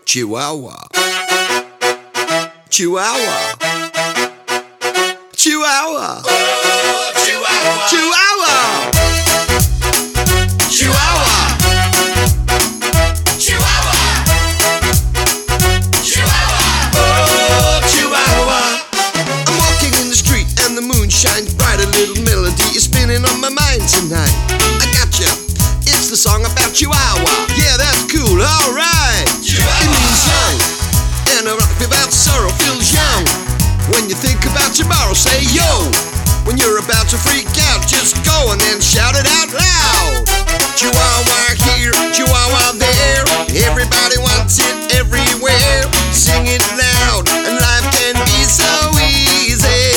Chihuahua. Chihuahua. Chihuahua. Oh, Chihuahua. Chihuahua. Chihuahua. Chihuahua. Chihuahua. Oh, Chihuahua. I'm walking in the street and the moon shines bright. A little melody is spinning on my mind tonight. I gotcha. It's the song about Chihuahua. Yeah, that's cool. All right. Chihuahua. It means young. And a rock without sorrow feels young. When you think about tomorrow, say yo. When you're about to freak out, just go and then shout it out loud. Chihuahua here, Chihuahua there. Everybody wants it everywhere. Sing it loud, and life can be so easy.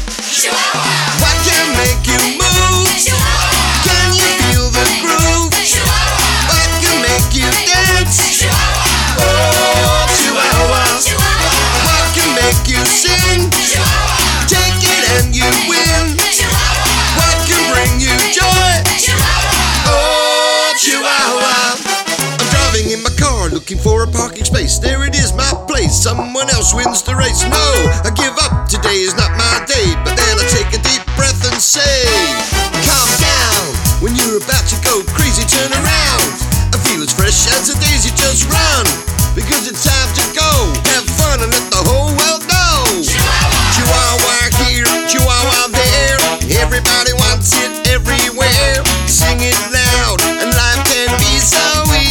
Chihuahua. What can make you move? Chihuahua. Can you feel the groove? Chihuahua. What can make you dance? Chihuahua. Oh, Chihuahua. Chihuahua. What can make you sing? Chihuahua. Take it and you win. Chihuahua. What can bring you joy? Chihuahua. Oh, Chihuahua. I'm driving in my car looking for a parking space. There it is, my place. Someone else wins the race. No, I give up. Today is not my day. But then I take a deep breath and say, calm down. When you're about to go crazy, turn around. I feel as fresh as a daisy, just run. Because it's time to go. Have fun and let the whole world know. Chihuahua here, Chihuahua there. Everybody wants it everywhere. Sing it loud, and life can be so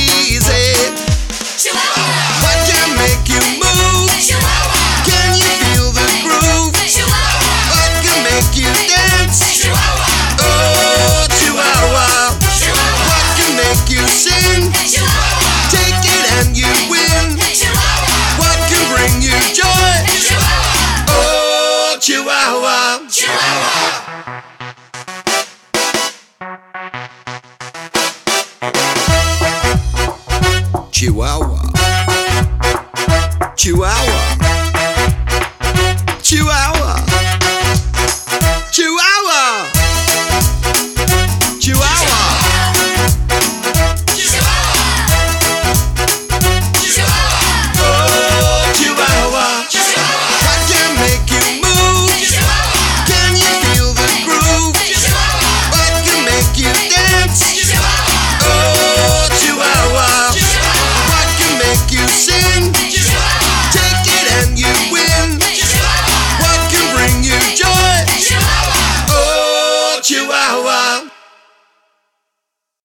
easy. Chihuahua. What can make you move? Chihuahua. Can you feel the groove? Chihuahua. What can make you dance? Chihuahua. Oh, Chihuahua. Chihuahua. What can make you sing? Chihuahua. Take it and you win. Chihuahua. What can bring you joy? Chihuahua. Oh, Chihuahua. Chihuahua. Chihuahua. Chihuahua.